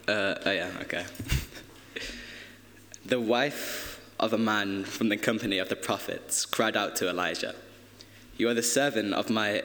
Oh yeah, okay. The wife of a man from the company of the prophets cried out to Elijah, your servant,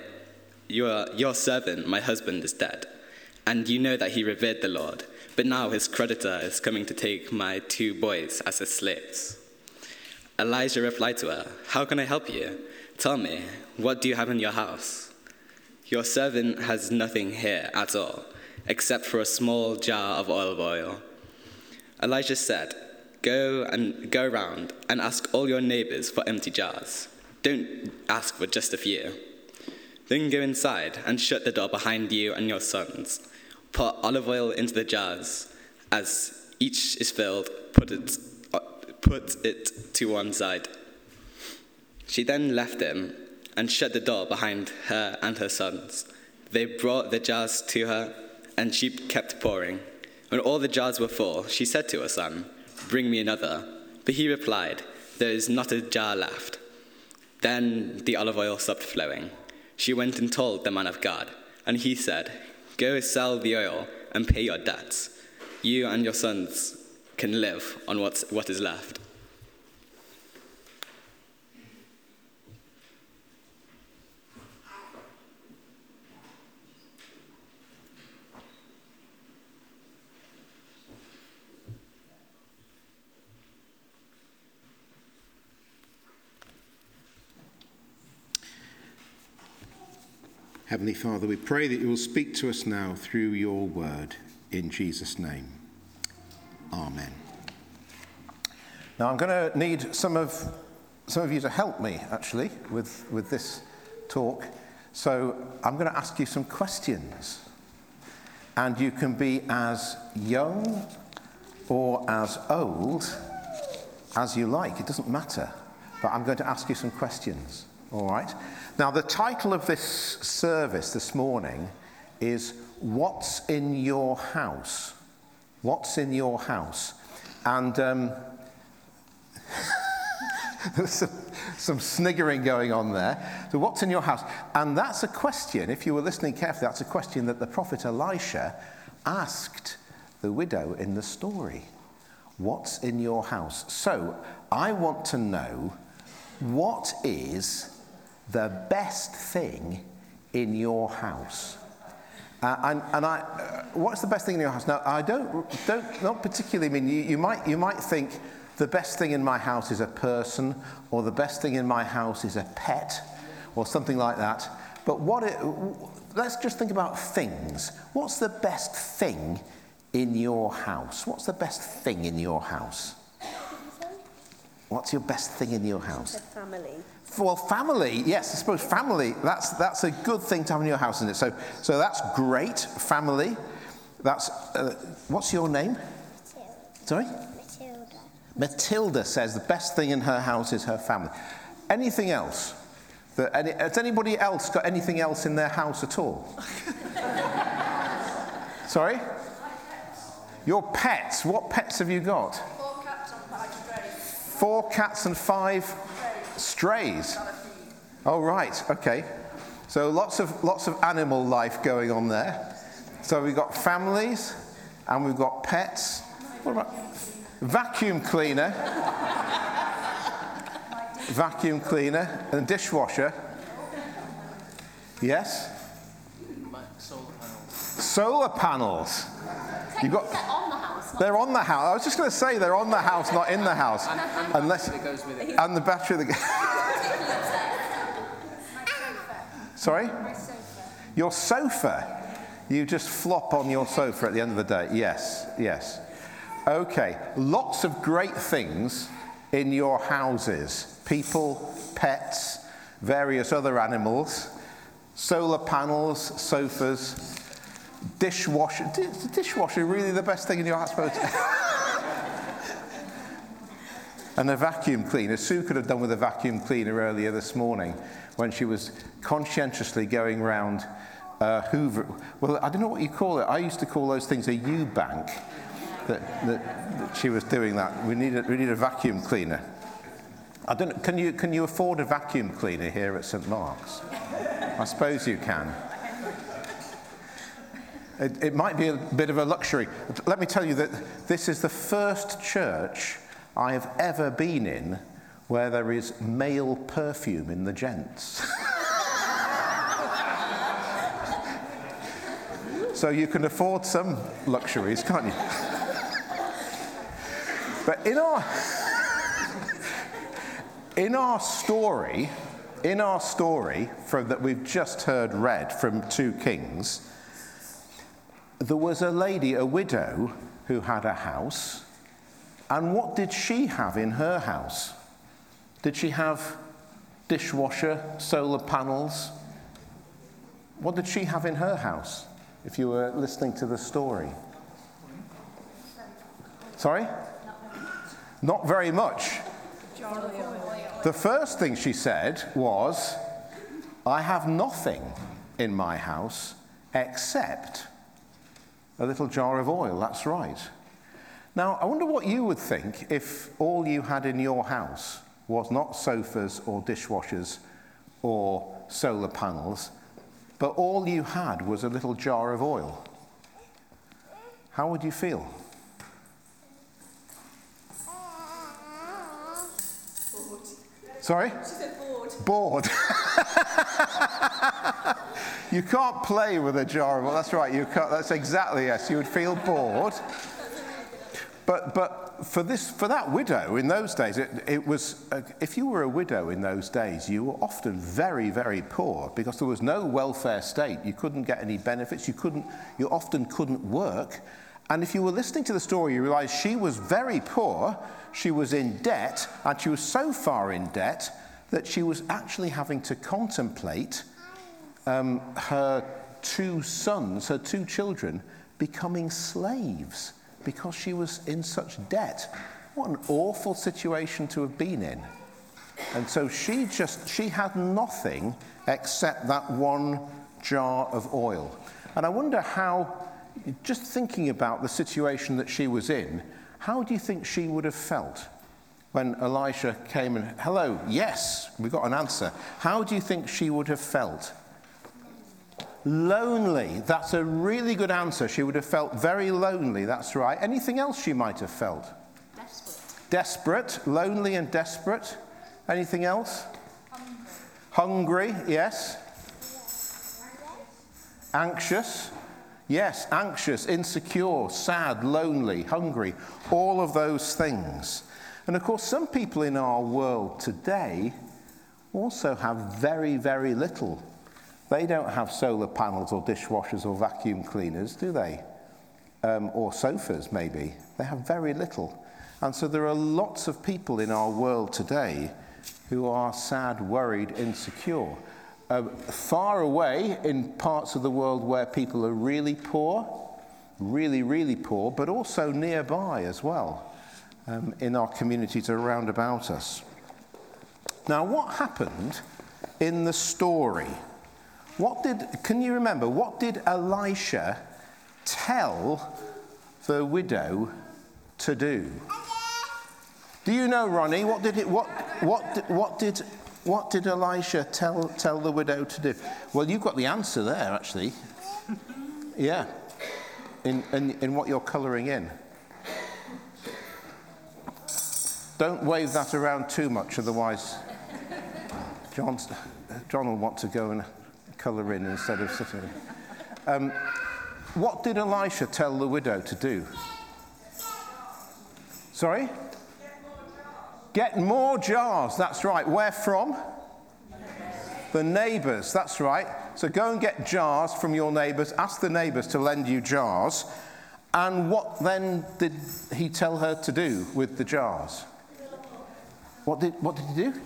my husband, is dead, and you know that he revered the Lord, but now his creditor is coming to take my 2 boys as his slaves. Elijah replied to her, how can I help you? Tell me, what do you have in your house? Your servant has nothing here at all, except for a small jar of olive oil. Elijah said, go around and ask all your neighbors for empty jars. Don't ask for just a few. Then go inside and shut the door behind you and your sons. Put olive oil into the jars. As each is filled, put it to one side. She then left him and shut the door behind her and her sons. They brought the jars to her, and she kept pouring. When all the jars were full, she said to her son, bring me another. But he replied, there is not a jar left. Then the olive oil stopped flowing. She went and told the man of God, and he said, go sell the oil and pay your debts. You and your sons can live on what is left. Heavenly Father, we pray that you will speak to us now through your word, in Jesus' name. Amen. Now I'm going to need some of you to help me, actually, with this talk. So I'm going to ask you some questions. And you can be as young or as old as you like. It doesn't matter. But I'm going to ask you some questions. All right? Now, the title of this service this morning is What's in Your House? What's in your house? And there's some sniggering going on there. So what's in your house? And that's a question, if you were listening carefully, that's a question that the prophet Elisha asked the widow in the story. What's in your house? So I want to know, what is the best thing in your house? What's the best thing in your house? Now, I don't not particularly mean you might think the best thing in my house is a person, or the best thing in my house is a pet, or something like that. But let's just think about things. What's the best thing in your house? What's the best thing in your house? What's your best thing in your house? Family. Well, family, yes, I suppose family, that's a good thing to have in your house, isn't it? So that's great, family. That's, what's your name? Matilda. Sorry? Matilda. Matilda says the best thing in her house is her family. Anything else? Has anybody else got anything else in their house at all? Sorry? Your pets, what pets have you got? 4 cats and 5 strays. 4 cats and 5 strays. Oh, right, okay. So lots of animal life going on there. So we've got families and we've got pets. What about vacuum cleaner? Vacuum cleaner and dishwasher. Yes? Solar panels. You've got. They're on the house. They're on the house. I was just going to say they're on the house, not in the house. Unless that goes with it. And the battery that. Sorry? My sofa. Your sofa. You just flop on your sofa at the end of the day. Yes, yes. Okay. Lots of great things in your houses. People, pets, various other animals, solar panels, sofas, dishwasher. Is the dishwasher really the best thing in your house? And a vacuum cleaner. Sue could have done with a vacuum cleaner earlier this morning when she was conscientiously going round Hoover. Well, I don't know what you call it. I used to call those things a U-bank. That she was doing that. We need a vacuum cleaner. I don't. Can you afford a vacuum cleaner here at St Mark's? I suppose you can. It might be a bit of a luxury. Let me tell you that this is the first church I have ever been in where there is male perfume in the gents. So you can afford some luxuries, can't you? But in our story that we've just heard read from 2 Kings, there was a lady, a widow, who had a house. And what did she have in her house? Did she have dishwasher, solar panels? What did she have in her house, if you were listening to the story? Sorry? Not very much. The first thing she said was, I have nothing in my house except a little jar of oil. That's right. Now, I wonder what you would think if all you had in your house was not sofas or dishwashers or solar panels, but all you had was a little jar of oil. How would you feel? Bored. Sorry? She said bored. Bored. You can't play with a jar of oil. That's right. You can't. That's exactly, yes. You would feel bored. But for that widow in those days, it was. If you were a widow in those days, you were often very, very poor because there was no welfare state. You couldn't get any benefits. You often couldn't work. And if you were listening to the story, you realize she was very poor. She was in debt, and she was so far in debt that she was actually having to contemplate her 2 sons, her 2 children, becoming slaves because she was in such debt. What an awful situation to have been in. And so she had nothing except that 1 jar of oil. And I wonder how, just thinking about the situation that she was in, how do you think she would have felt when Elisha came and, hello, yes, we got an answer. How do you think she would have felt? Lonely. That's a really good answer. She would have felt very lonely. That's right. Anything else she might have felt? Desperate. Lonely and desperate. Anything else? Hungry. Yes. Anxious. Yes, anxious, insecure, sad, lonely, hungry. All of those things. And of course, some people in our world today also have very, very little. They don't have solar panels or dishwashers or vacuum cleaners, do they? Or sofas, maybe. They have very little. And so there are lots of people in our world today who are sad, worried, insecure. Far away in parts of the world where people are really poor, really, really poor, but also nearby as well, in our communities around about us. Now, what happened in the story? Can you remember, what did Elisha tell the widow to do? Do you know, Ronnie, what did Elisha tell the widow to do? Well, you've got the answer there, actually. Yeah, in what you're colouring in. Don't wave that around too much, otherwise John will want to go and colour in instead of sitting. What did Elisha tell the widow to do? Sorry? Get more jars, that's right. Where from? The neighbours, that's right. So go and get jars from your neighbours. Ask the neighbours to lend you jars. And what then did he tell her to do with the jars? What did he do?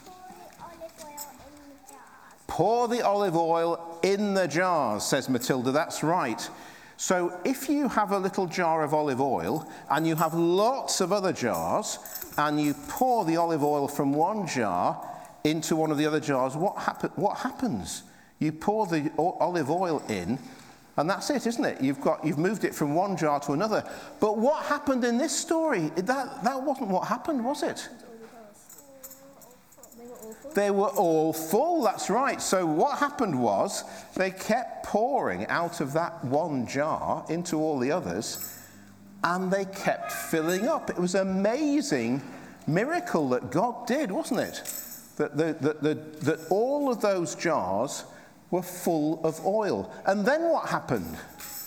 Pour the olive oil in the jars, says Matilda. That's right. So if you have a little jar of olive oil and you have lots of other jars and you pour the olive oil from one jar into one of the other jars, what happens? You pour the olive oil in and that's it, isn't it? You've moved it from one jar to another. But what happened in this story? That wasn't what happened, was it? They were all full, that's right. So what happened was they kept pouring out of that one jar into all the others, and they kept filling up. It was an amazing miracle that God did, wasn't it? That all of those jars were full of oil. And then what happened?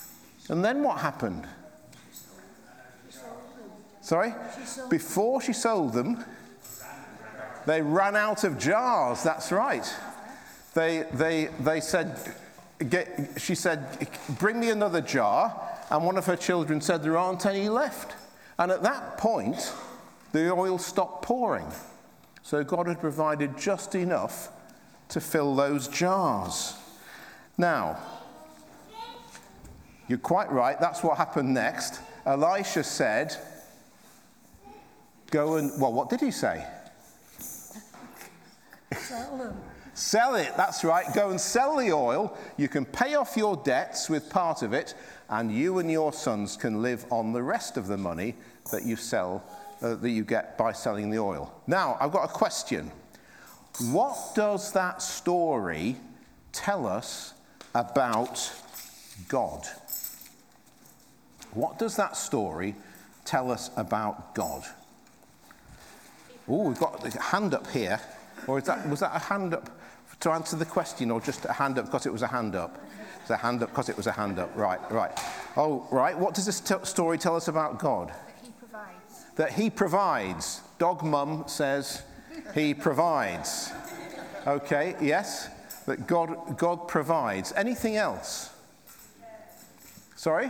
Sorry? Before she sold them, they ran out of jars. That's right. They said, she said, bring me another jar. And one of her children said, there aren't any left. And at that point, the oil stopped pouring. So God had provided just enough to fill those jars. Now, you're quite right. That's what happened next. Elisha said, go and, well, what did he say? Sell them. Sell it, that's right. Go and sell the oil. You can pay off your debts with part of it, and you and your sons can live on the rest of the money that you sell, that you get by selling the oil. Now, I've got a question. What does that story tell us about God? What does that story tell us about God? Oh, we've got a hand up here. Or was that a hand up to answer the question, or just a hand up because it was a hand up? It's a hand up because it was a hand up. Right. Oh, right. What does this story tell us about God? That he provides. That he provides. Dog mum says he provides. Okay, yes. That God provides. Anything else? Sorry?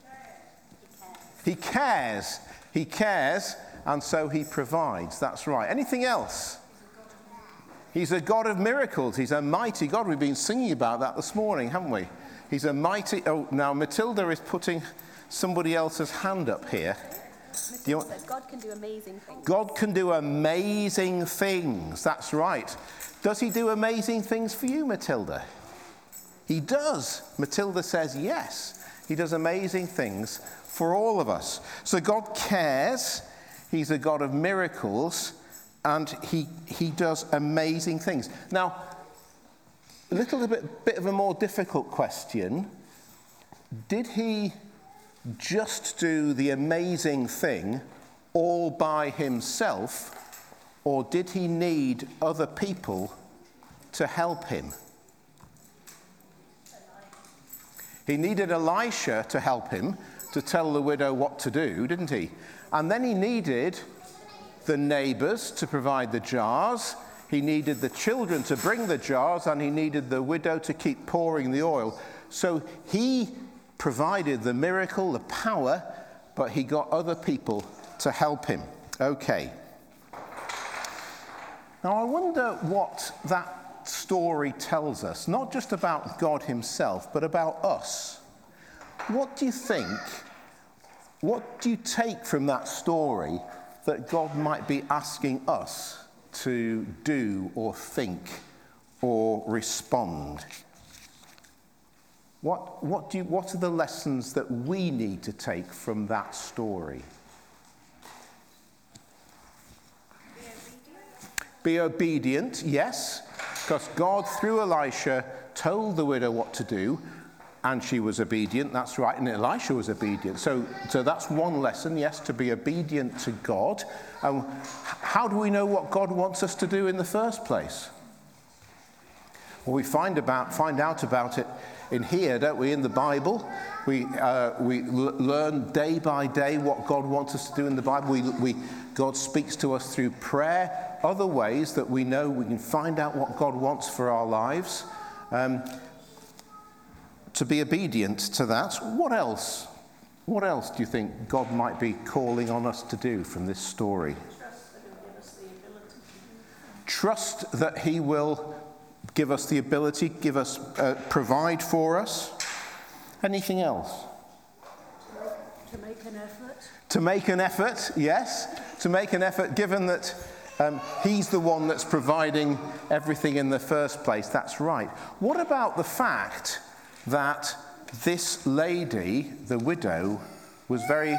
He cares. He cares, and so he provides. That's right. Anything else? He's a God of miracles. He's a mighty God. We've been singing about that this morning, haven't we? He's a mighty... Oh, now Matilda is putting somebody else's hand up here. Matilda says God can do amazing things. God can do amazing things. That's right. Does he do amazing things for you, Matilda? He does. Matilda says yes. He does amazing things for all of us. So God cares. He's a God of miracles. And he does amazing things. Now, a little bit of a more difficult question. Did he just do the amazing thing all by himself, or did he need other people to help him? He needed Elisha to help him, to tell the widow what to do, didn't he? And then he needed the neighbours to provide the jars, he needed the children to bring the jars, and he needed the widow to keep pouring the oil. So he provided the miracle, the power, but he got other people to help him. Okay. Now I wonder what that story tells us, not just about God himself, but about us. What do you think, what do you take from that story that God might be asking us to do or think or respond? What are the lessons that we need to take from that story? Be obedient, yes, because God, through Elisha, told the widow what to do, and she was obedient, that's right, and Elisha was obedient. So that's one lesson, yes, to be obedient to God. How do we know what God wants us to do in the first place? Well, we find out about it in here, don't we, in the Bible. We learn day by day what God wants us to do in the Bible. God speaks to us through prayer, other ways that we know we can find out what God wants for our lives. To be obedient to that. What else? What else do you think God might be calling on us to do from this story? Trust that he will give us the ability, provide for us. Anything else? To make an effort. To make an effort, yes. To make an effort, given that he's the one that's providing everything in the first place. That's right. What about the fact that this lady, the widow, was very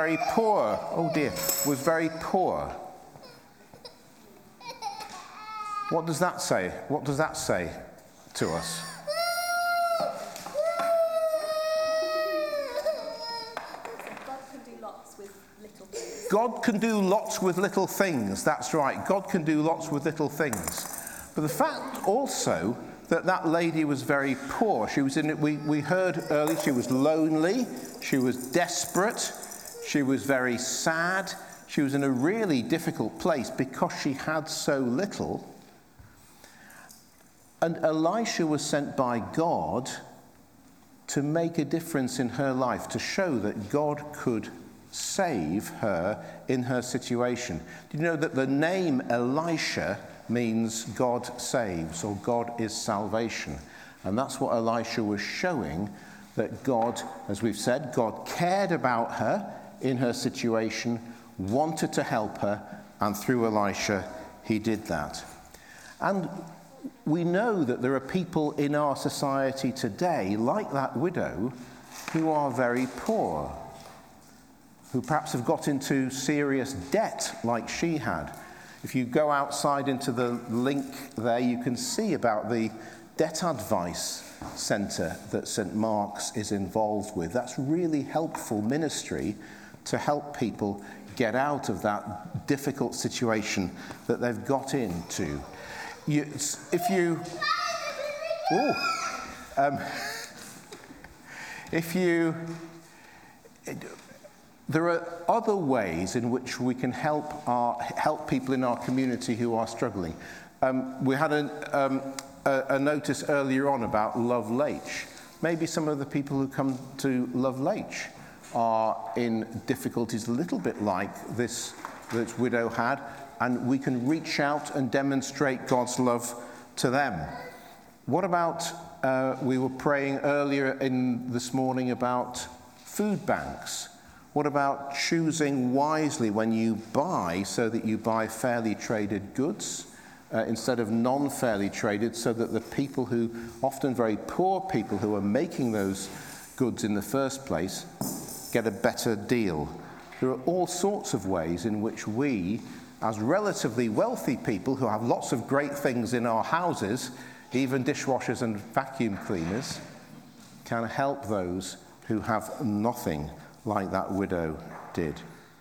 poor? Oh dear, was very poor. What does that say? What does that say to us? God can do lots with little things. God can do lots with little things. That's right. God can do lots with little things. But the fact also that lady was very poor. She was in it. We heard earlier she was lonely. She was desperate. She was very sad. She was in a really difficult place because she had so little. And Elisha was sent by God to make a difference in her life, to show that God could save her in her situation. Did you know that the name Elisha means God saves, or God is salvation? And that's what Elisha was showing, that God, as we've said, God cared about her in her situation, wanted to help her, and through Elisha, he did that. And we know that there are people in our society today, like that widow, who are very poor, who perhaps have got into serious debt like she had. If you go outside into the link there, you can see about the debt advice centre that St Mark's is involved with. That's really helpful ministry to help people get out of that difficult situation that they've got into. There are other ways in which we can help people in our community who are struggling. We had a notice earlier on about Love Leitch. Maybe some of the people who come to Love Leitch are in difficulties a little bit like this widow had, and we can reach out and demonstrate God's love to them. What about, we were praying earlier this morning about food banks. What about choosing wisely when you buy, so that you buy fairly traded goods instead of non-fairly traded, so that the people who, often very poor people who are making those goods in the first place, get a better deal. There are all sorts of ways in which we, as relatively wealthy people who have lots of great things in our houses, even dishwashers and vacuum cleaners, can help those who have nothing, like that widow did.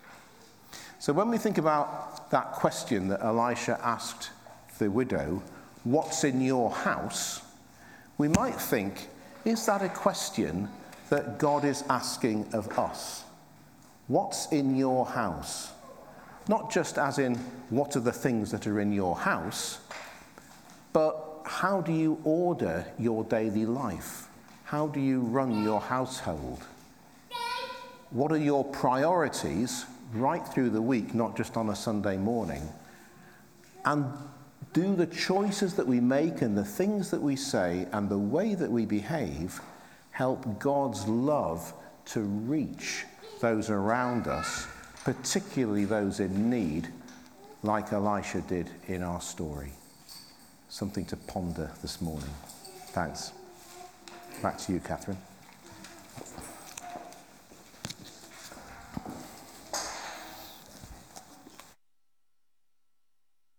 So when we think about that question that Elisha asked the widow, what's in your house? We might think, is that a question that God is asking of us? What's in your house? Not just as in, what are the things that are in your house, but how do you order your daily life? How do you run your household? What are your priorities right through the week, not just on a Sunday morning? And do the choices that we make and the things that we say and the way that we behave help God's love to reach those around us, particularly those in need, like Elisha did in our story? Something to ponder this morning. Thanks. Back to you, Catherine.